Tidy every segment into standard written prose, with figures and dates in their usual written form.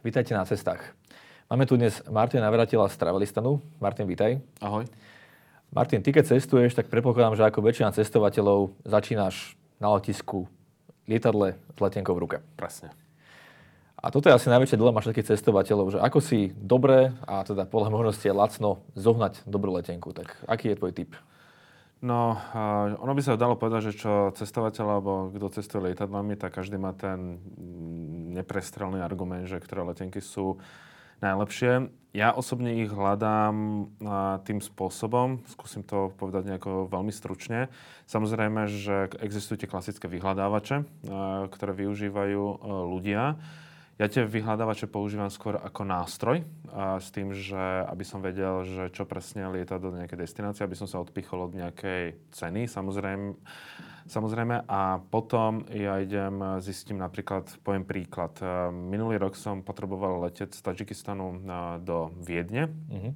Vítajte na cestách. Máme tu dnes Martina Navratila z Travelistanu. Martin, vítaj. Ahoj. Martin, ty keď cestuješ, tak predpokladám, že ako väčšina cestovateľov začínaš na letisku, lietadle s letenkou v ruke. Presne. A toto je asi najväčšia dilema všetkých cestovateľov, že ako si dobre a teda podľa možnosti lacno zohnať dobrú letenku. Tak aký je tvoj tip? No, ono by sa dalo povedať, že čo cestovateľ alebo kto cestuje lietadlami, tak každý má ten neprestrelný argument, že ktoré letenky sú najlepšie. Ja osobne ich hľadám tým spôsobom, skúsim to povedať nejako veľmi stručne. Samozrejme, že existujú tie klasické vyhľadávače, ktoré využívajú ľudia. Ja tie vyhľadávače používam skôr ako nástroj, s tým, že aby som vedel, že čo presne lieta do nejakej destinácie, aby som sa odpichol od nejakej ceny, samozrejme. A potom ja zistím napríklad, poviem príklad. Minulý rok som potreboval letieť z Tadžikistanu do Viedne.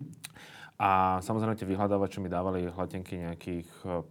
A samozrejme tie vyhľadávače mi dávali letenky nejakých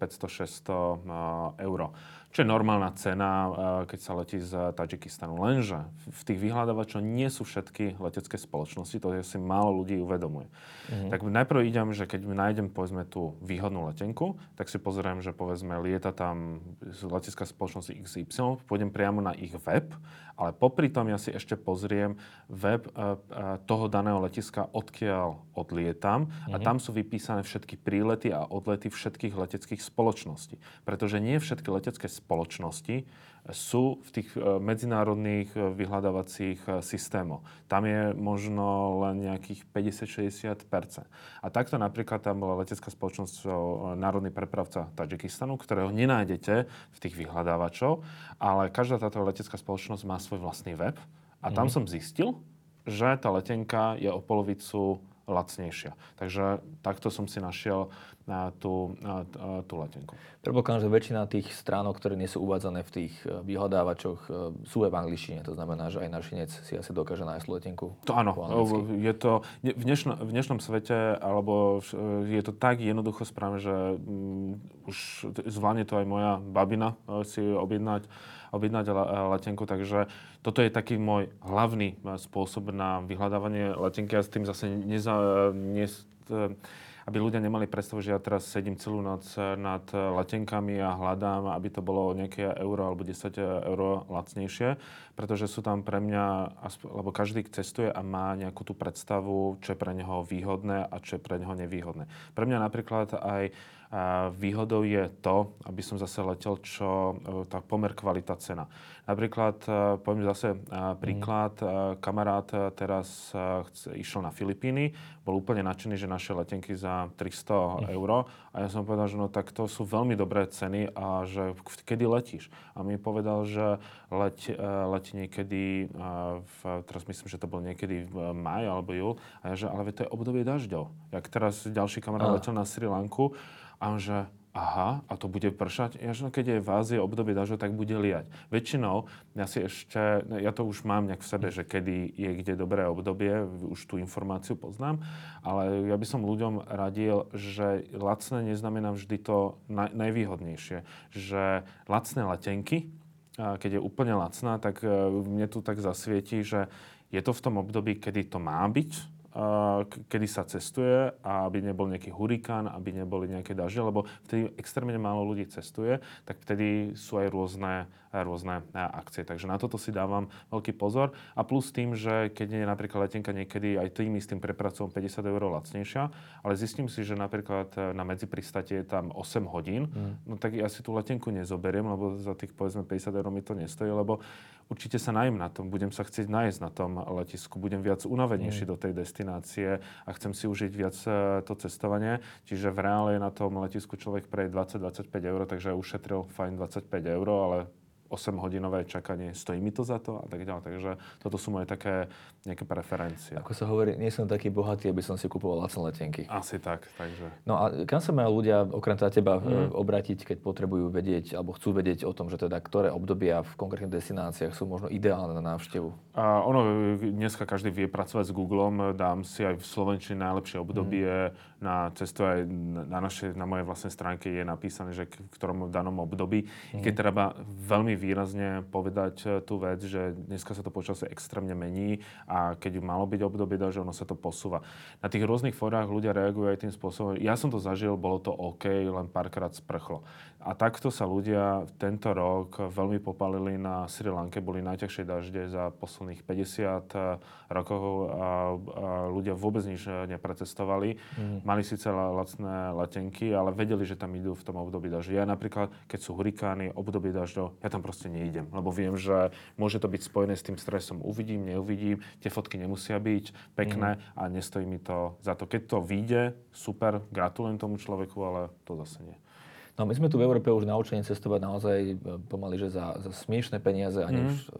500-600 eur. Čo je normálna cena, keď sa letí z Tadžikistanu. Lenže v tých vyhľadávačoch nie sú všetky letecké spoločnosti, to si málo ľudí uvedomuje. Tak najprv idem, že keď nájdem povedzme tú výhodnú letenku, tak si pozriem, že povedzme lieta tam letecká spoločnosť XY, pôjdem priamo na ich web, ale popri tom ja si ešte pozriem web toho daného letiska, odkiaľ odlietam a tam sú vypísané všetky prílety a odlety všetkých leteckých spoločností. Pretože nie všetky letecké spoločnosti sú v tých medzinárodných vyhľadávacích systémoch. Tam je možno len nejakých 50-60%. A takto napríklad tam bola letecká spoločnosť Národný prepravca Tadžikistanu, ktorého nenájdete v tých vyhľadávačov, ale každá táto letecká spoločnosť má svoj vlastný web a tam som zistil, že tá letenka je o polovicu lacnejšia. Takže takto som si našiel tú letenku. Predpokladám, že väčšina tých stránok, ktoré nie sú uvádzané v tých vyhľadávačoch, sú aj v angličtine. To znamená, že aj našinec si asi dokáže nájsť letenku. To áno. Je to v dnešnom svete, alebo je to tak jednoducho správne, že už zvládne to aj moja babina si objednať letenku, takže toto je taký môj hlavný spôsob na vyhľadávanie letenky. Ja s tým zase aby ľudia nemali predstavu, že ja teraz sedím celú noc nad letenkami a hľadám, aby to bolo nejaké euro alebo 10 eur lacnejšie, pretože sú tam pre mňa, lebo každý cestuje a má nejakú tú predstavu, čo je pre neho výhodné a čo je pre neho nevýhodné. Pre mňa napríklad aj výhodou je to, aby som zase letel, tá pomer kvalita cena. Napríklad, poviem zase príklad, kamarát teraz išiel na Filipíny, bol úplne nadšený, že našiel letenky za 300 eur a ja som povedal, že no tak to sú veľmi dobré ceny a že kedy letíš? A mi povedal, že letí niekedy, teraz myslím, že to bol niekedy v máji alebo júl, a ja, že ale to je obdobie dažďov. Jak teraz ďalší kamarát letel na Sri Lanku, a on že, aha, a to bude pršať? Ja, že no, keď je v Ázii obdobie dažďov, tak bude liať. Väčšinou, ja to už mám nejak v sebe, že kedy je kde dobré obdobie, už tú informáciu poznám, ale ja by som ľuďom radil, že lacné neznamená vždy to najvýhodnejšie. Že lacné letenky, keď je úplne lacná, tak mne tu tak zasvietí, že je to v tom období, kedy to má byť, kedy sa cestuje a aby nebol nejaký hurikán, aby neboli nejaké dažde, lebo vtedy extrémne málo ľudí cestuje, tak vtedy sú aj rôzne akcie. Takže na toto si dávam veľký pozor. A plus tým, že keď je napríklad letenka niekedy aj tým istým prepracom 50 eur lacnejšia, ale zistím si, že napríklad na medzipristate je tam 8 hodín, no tak ja si tú letenku nezoberiem, lebo za tých povedzme 50 eur mi to nestojí, lebo určite sa najem na tom, budem sa chcieť nájsť na tom letisku, budem viac unavenejší do tej destinácie a chcem si užiť viac to cestovanie. Čiže v reále na tom letisku človek preje 20-25 eur, takže ušetril fajn 25 eur, ale 8-hodinové čakanie, stojí mi to za to a tak ďalej. Takže toto sú moje také nejaké preferencie. Ako sa hovorí, nie som taký bohatý, aby som si kupoval lacné letenky. Asi tak, takže. No a kam sa majú ľudia, okrem teda teba, obrátiť, keď potrebujú vedieť, alebo chcú vedieť o tom, že teda ktoré obdobia v konkrétnych destináciách sú možno ideálne na návštevu? Dneska každý vie pracovať s Googlom, dám si aj v slovenčine najlepšie obdobie na cestu aj na mojej vlastnej stránke je napísané, že v ktorom danom období. Keď treba veľmi výrazne povedať tú vec, že dneska sa to počasie extrémne mení a keď malo byť obdobie dažďov, ono sa to posúva. Na tých rôznych fórach ľudia reagujú aj tým spôsobom. Ja som to zažil, bolo to OK, len párkrát sprchlo. A takto sa ľudia tento rok veľmi popálili na Sri Lanke, boli najťažšie dažde za posledných 50 rokov a ľudia vôbec nič neprecestovali. Mali síce lacné letenky, ale vedeli, že tam idú v tom období dažďov. Ja napríklad, keď sú hurikány, obdobie dažďov, ja tam proste neidem, lebo viem, že môže to byť spojené s tým stresom. Uvidím, neuvidím, tie fotky nemusia byť pekné a nestojí mi to za to. Keď to vyjde, super, gratulujem tomu človeku, ale to zase nie. No my sme tu v Európe už naučení cestovať naozaj pomaly, že za smiešné peniaze, ani už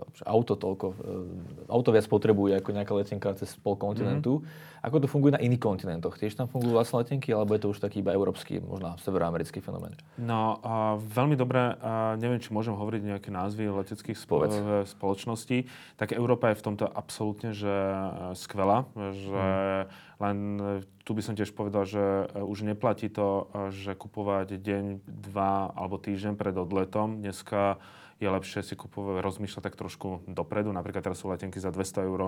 auto viac potrebuje ako nejaká letenka cez pol kontinentu. Ako to funguje na iných kontinentoch? Tiež tam fungujú vlastné letenky, alebo je to už taký iba európsky, možno severoamerický fenomén? No, veľmi dobre, neviem, či môžem hovoriť nejaké názvy leteckých spoločností, tak Európa je v tomto absolútne že skvelá, že len tu by som tiež povedal, že už neplatí to, že kupovať deň, dva alebo týždeň pred odletom. Dneska je lepšie si kupovať, rozmýšľať tak trošku dopredu. Napríklad teraz sú letenky za 200 €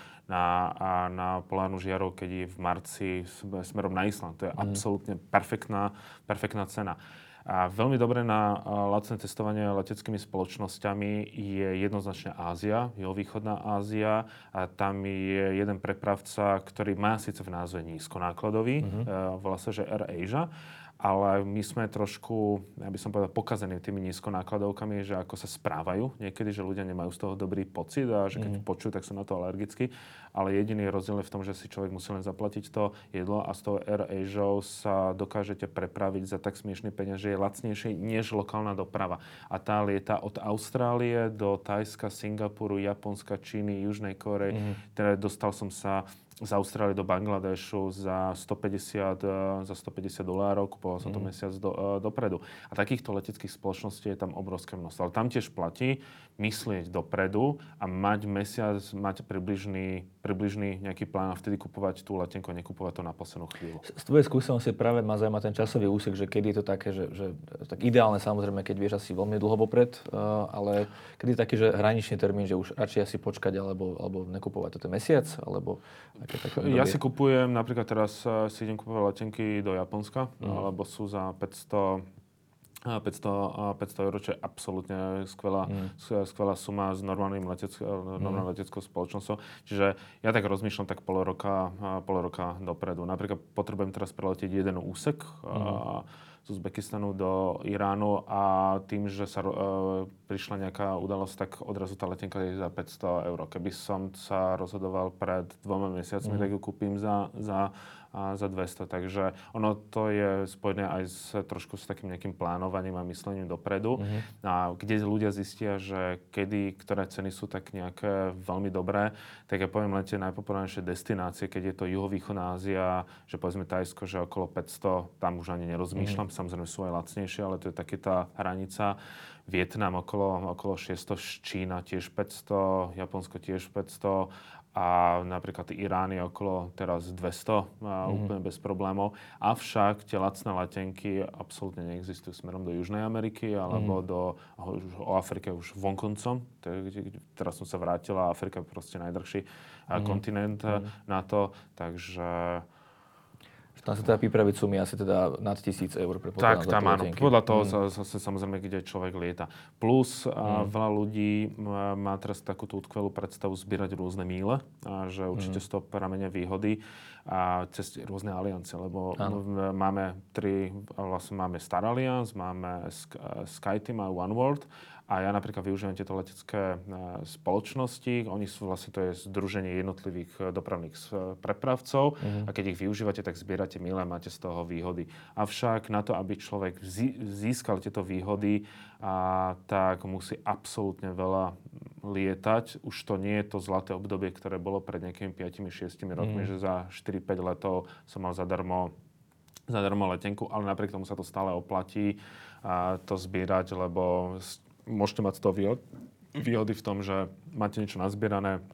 na polárnu žiaru, keď je v marci smerom na Island. To je absolútne perfektná cena. A veľmi dobre na lacné cestovanie leteckými spoločnosťami je jednoznačne Ázia, juhovýchodná Ázia. A tam je jeden prepravca, ktorý má síce v názve nízkonákladový, volá sa, že AirAsia. Ale my sme trošku, ja by som povedal, pokazení tými nízkonákladovkami, že ako sa správajú niekedy, že ľudia nemajú z toho dobrý pocit a že keď počujú, tak sú na to alergickí. Ale jediný rozdiel je v tom, že si človek musí len zaplatiť to jedlo a z toho AirAsia sa dokážete prepraviť za tak smiešný peniaz, že je lacnejšie než lokálna doprava. A tá lieta od Austrálie do Thajska, Singapuru, Japonska, Číny, Južnej Kórey. Teda dostal som sa z Austrálie do Bangladešu za $150, kupoval som to mesiac dopredu. A takýchto leteckých spoločností je tam obrovské množstvo. Ale tam tiež platí myslieť dopredu a mať približný nejaký plán a vtedy kupovať tú letenku a nekupovať to na poslednú chvíľu. Z tvojej skúsenosti práve ma zaujíma ten časový úsek, že kedy je to také, že tak ideálne samozrejme, keď vieš asi veľmi dlho vopred, ale kedy je taký, že hraničný termín, že už radšej asi počkať alebo nekupovať. To je mesiac, alebo ja si kupujem, napríklad teraz si idem kupovať letenky do Japonska, lebo sú za 500 €, čo je absolútne skvelá suma s normálnou leteckou spoločnosťou. Čiže ja tak rozmýšľam tak pol roka dopredu. Napríklad potrebujem teraz preletieť jeden úsek z Uzbekistanu do Iránu a tým, že sa prišla nejaká udalosť, tak odrazu tá letenka je za 500 €. Keby som sa rozhodoval pred 2 mesiacmi, tak ju kúpim za 200. Takže ono to je spojené aj trošku s takým nejakým plánovaním a myslením dopredu. A kde ľudia zistia, že ktoré ceny sú tak nejaké veľmi dobré, tak ja poviem len tie najpopulárnejšie destinácie, keď je to juhovýchodná Ázia, že povedzme Thajsko, že okolo 500, tam už ani nerozmýšľam, samozrejme sú aj lacnejšie, ale to je také tá hranica. Vietnam okolo 600, Čína tiež 500, Japonsko tiež 500 a napríklad Irán je okolo teraz 200, úplne bez problémov. Avšak tie lacné letenky absolútne neexistujú smerom do Južnej Ameriky alebo o Afrike už vonkoncom. Teraz som sa vrátil a Afrika je proste najdrahší kontinent na to, takže tam sa teda pripraviť sumy asi teda nad 1000 €. Tak, tam áno. Podľa toho zase samozrejme, kde človek lieta. Plus veľa ľudí má teraz takúto utkvelú predstavu zbierať rôzne míle, a že určite z toho pramenia výhody a cez rôzne aliancie, lebo máme Star Alliance, máme SkyTeam a OneWorld. A ja napríklad využívam tieto letecké spoločnosti. Oni sú vlastne, to je združenie jednotlivých dopravných prepravcov. A keď ich využívate, tak zbierate míle a máte z toho výhody. Avšak na to, aby človek získal tieto výhody, tak musí absolútne veľa lietať. Už to nie je to zlaté obdobie, ktoré bolo pred nejakými 5-6 rokmi, že za 4-5 letov som mal zadarmo letenku, ale napriek tomu sa to stále oplatí to zbierať, lebo môžete mať z toho výhody v tom, že máte niečo nazbierané,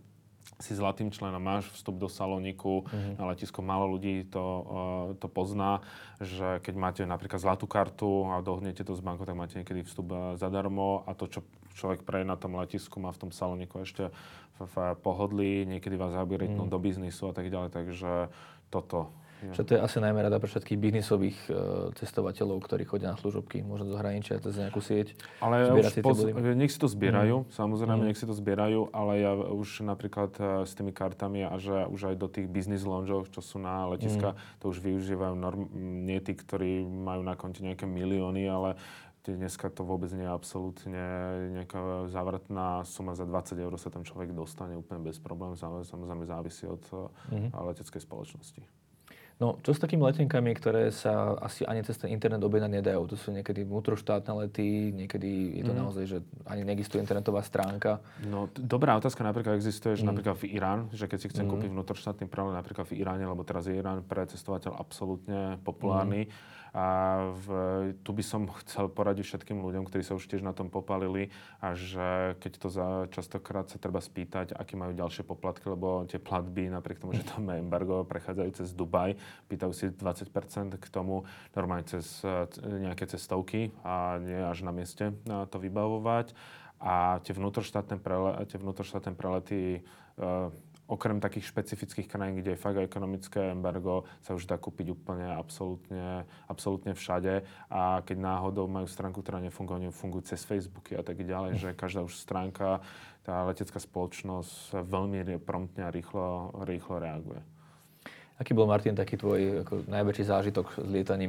si zlatým členom, máš vstup do Saloniku, na letisku málo ľudí to pozná, že keď máte napríklad zlatú kartu a dohodnete to s bankou, tak máte niekedy vstup zadarmo a to, čo človek preje na tom letisku, má v tom Saloniku ešte v pohodlí, niekedy vás zabieretnú do biznisu a tak ďalej, takže toto. Čo to je asi najmä rada pre všetkých biznisových cestovateľov, ktorí chodia na služobky, možno do zahraničia, cez nejakú sieť. Ale nech si to zbierajú, samozrejme, nech si to zbierajú, ale ja už napríklad s tými kartami a že už aj do tých business loungeov, čo sú na letiska, to už využívajú nie tí, ktorí majú na konte nejaké milióny, ale dneska to vôbec nie je absolútne nejaká závratná suma. Za 20 eur sa tam človek dostane úplne bez problémov, samozrejme závisí od leteckej spoločnosti. No, čo s takými letenkami, ktoré sa asi ani cez ten internet objednať nedajú? To sú niekedy vnútroštátne lety, niekedy je to naozaj, že ani neexistuje internetová stránka. No, dobrá otázka napríklad existuje, že napríklad v Irán, že keď si chcem kúpiť vnútroštátny prelet napríklad v Iráne, lebo teraz je Irán pre cestovateľ absolútne populárny. A tu by som chcel poradiť všetkým ľuďom, ktorí sa už tiež na tom popálili a že keď to častokrát sa treba spýtať, aké majú ďalšie poplatky, lebo tie platby, napriek tomu, že tam je embargo, prechádzajú cez Dubaj, pýtajú si 20% k tomu, normálne cez nejaké cestovky a nie až na mieste to vybavovať. A tie vnútroštátne prelety okrem takých špecifických krajín, kde je fakt ekonomické embargo, sa už dá kúpiť úplne absolútne všade. A keď náhodou majú stránku, ktorá nefungujú cez Facebooky a tak ďalej, že každá už stránka, tá letecká spoločnosť veľmi promptne a rýchlo reaguje. Aký bol, Martin, taký tvoj najväčší zážitok s lietaním?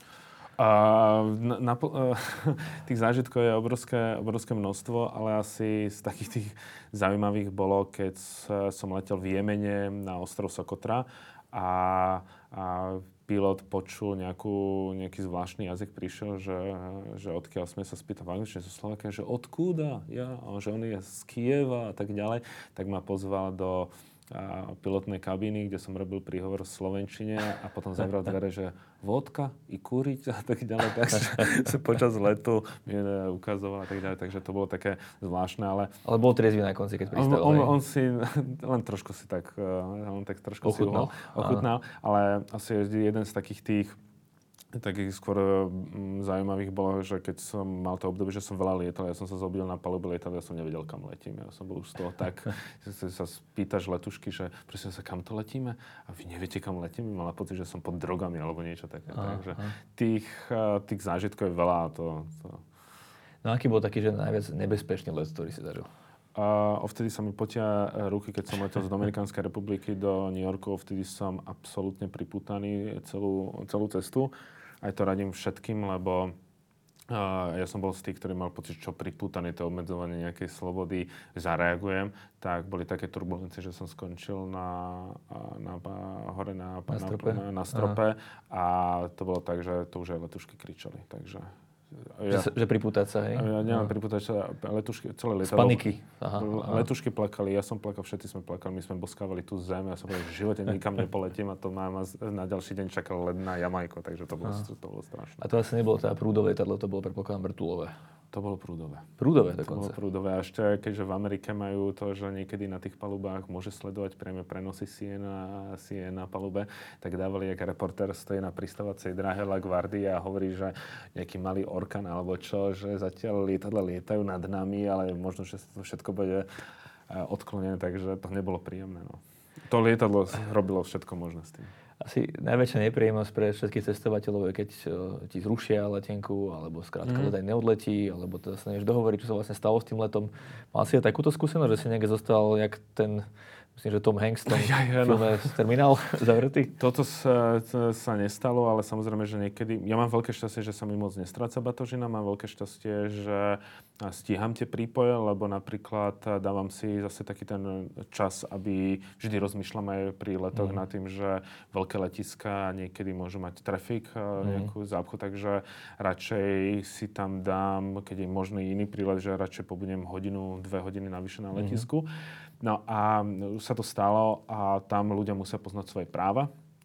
Tých zážitkov je obrovské množstvo, ale asi z takých tých zaujímavých bolo, keď som letel v Jemene na ostrov Sokotra a pilot počul nejaký zvláštny jazyk, prišiel, že odkiaľ sme sa spýtali v angličtine zo Slovenska, že odkúda, že on je z Kieva a tak ďalej, tak ma pozval do pilotnej kabíny, kde som robil príhovor v slovenčine a potom zavrel dvere, že vodka i kuriť a tak ďalej. Takže sa počas letu mi ukazoval a tak ďalej. Takže to bolo také zvláštne, ale... Ale bol triezvy na konci, keď pristal. On si len trošku si tak... On tak trošku ochutnal. Ale asi jeden z takých tých takých skôr zaujímavých bolo, že keď som mal to obdobie, že som veľa lietal, ja som sa zobudil na palube lietadla, ja som nevedel, kam letím. Ja som bol už z toho tak, že sa spýtaš letušky, že prosím sa, kam to letíme? A vy neviete, kam letíme? Mala pocit, že som pod drogami alebo niečo také. Takže tých zážitkov je veľa. No aký bol taký, že najviac nebezpečný let, ktorý si zažil? Vtedy sa mi potia ruky, keď som letel z Dominikánskej republiky do New Yorku. Vtedy som absolútne pripútaný celú cestu. Aj to radím všetkým, lebo ja som bol z tých, ktorí mal pocit, čo pripútané to obmedzovanie nejakej slobody, zareagujem. Tak boli také turbulencie, že som skončil hore na strope a to bolo tak, že to už aj letušky kričali. Takže že pripútať sa, hej? Nielen pripútať sa, letušky, celé lietadlo. Z paniky. Letušky plakali, ja som plakal, všetci sme plakali, my sme boskávali tú zem, ja som povedal, že v živote nikam nepoletím a to ma na ďalší deň čakal let na Jamajko, takže to bolo strašné. A to asi nebolo teda prúdové lietadlo, to bolo predpokladám vrtuľové. To bolo prúdové. Prúdové dokonca. To bolo prúdové. A ešte, keďže v Amerike majú to, že niekedy na tých palubách môže sledovať priame prenosy CNN na palube, tak dávali, jak reportér stojí na pristávacej dráhe La Guardia a hovorí, že nejaký malý orkan alebo čo, že zatiaľ lietadla lietajú nad nami, ale možno, že to všetko bude odklonené, takže to nebolo príjemné. No. To lietadlo robilo všetko možné s tým. Asi najväčšia nepríjemnosť pre všetkých cestovateľov je, keď ti zrušia letenku, alebo skrátka let aj neodletí, alebo teda sa nevieš dohovoriť, čo sa vlastne stalo s tým letom. Mal si aj takúto skúsenosť, že si niekde zostal, jak ten, myslím, že Tom Hanks v tom filme Terminál zavretý? Toto sa nestalo, ale samozrejme, že niekedy... Ja mám veľké šťastie, že sa mi moc nestráca batožina, mám veľké šťastie, že stíham tie prípoje, lebo napríklad dávam si zase taký ten čas, aby vždy rozmýšľam aj pri letoch nad tým, že veľké letiská niekedy môžu mať trafik, nejakú zápchu, takže radšej si tam dám, keď je možný iný prílet, že radšej pobudem 1-2 hodiny navyše na letisku. No a už sa to stalo a tam ľudia musia poznať svoje práva.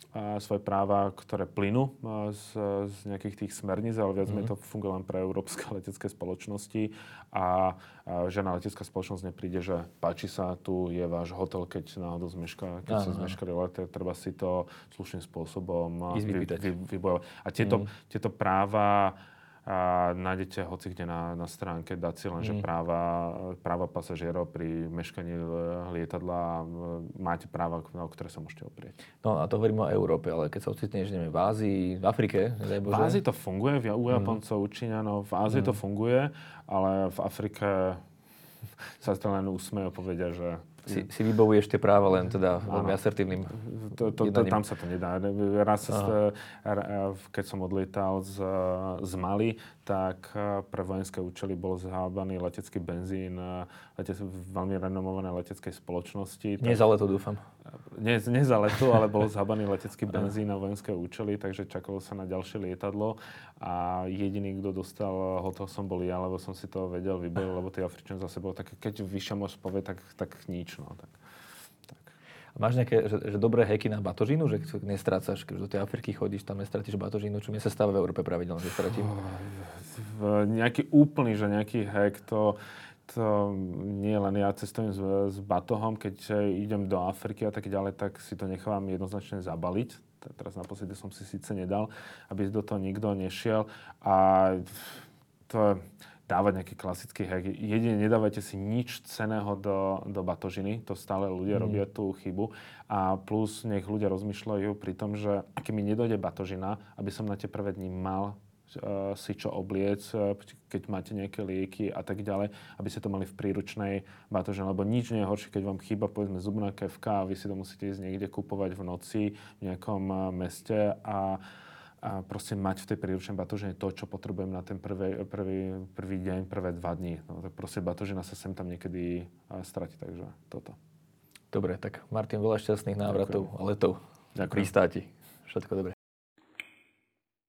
svoje práva, ktoré plynú z nejakých tých smerníc, ale viac menej to funguje len pre európske letecké spoločnosti a žiadna letecká spoločnosť nepríde, že páči sa, tu je váš hotel, keď náhodou zmeška, keď sa zmeškali let, treba si to slušným spôsobom vybojovať. A tieto práva nájdete hocikde na stránke, dať si len, že práva pasažierov pri meškaní lietadla, máte práva, o ktoré sa môžete oprieť. No a to hovorím o Európe, ale keď sa ocitneš, neviem, v Ázii, v Afrike, nedaj Bože. V Ázii to funguje, u Japoncov, u Číňanov, v Ázii to funguje, ale v Afrike sa to len usmejú, povedia, že si vybavuješ tie práva len teda veľmi asertívnym jednaním. Tam sa to nedá. Raz, keď som odlietal z Mali, tak pre vojenské účely bol zhábaný letecký benzín veľmi renomovanej leteckej spoločnosti. Nie za leto, dúfam. Nie za leto, ale bol zhábaný letecký benzín na vojenské účely, takže čakalo sa na ďalšie lietadlo a jediný, kto dostal hotel, som bol ja, lebo som si to vedel vybaviť, lebo tí Afričania zase bolo také, keď vyššia moc povie, tak nič. No, tak. A máš nejaké že dobré hacky na batožinu, že nestrácaš, keď do tej Afriky chodíš, tam nestratíš batožinu, čo mi sa stáva v Európe pravidelne, že stratím? Nejaký úplný, že nejaký hack, to nie len ja cestujem s batohom, keď idem do Afriky a tak ďalej, tak si to nechávam jednoznačne zabaliť. Teraz naposledy som si síce nedal, aby do toho nikto nešiel. A to dávať nejaký klasický hack. Jedine nedávajte si nič cenného do batožiny. To stále ľudia robia tú chybu. A plus nech ľudia rozmýšľajú pri tom, že keď mi nedojde batožina, aby som na tie prvé dni mal si čo obliec, keď máte nejaké lieky a tak ďalej, aby ste to mali v príručnej batožine. Lebo nič nie je horšie, keď vám chýba povedzme zubná kefka a vy si to musíte ísť niekde kupovať v noci v nejakom meste a proste mať v tej príručnej batožine to, čo potrebujem na ten prvý deň, prvé 2 dní. No, tak proste batožina sa sem tam niekedy stratí, takže toto. Dobre, tak Martin, veľa šťastných návratov a letov. Ďakujem. Pristáti. Všetko dobré.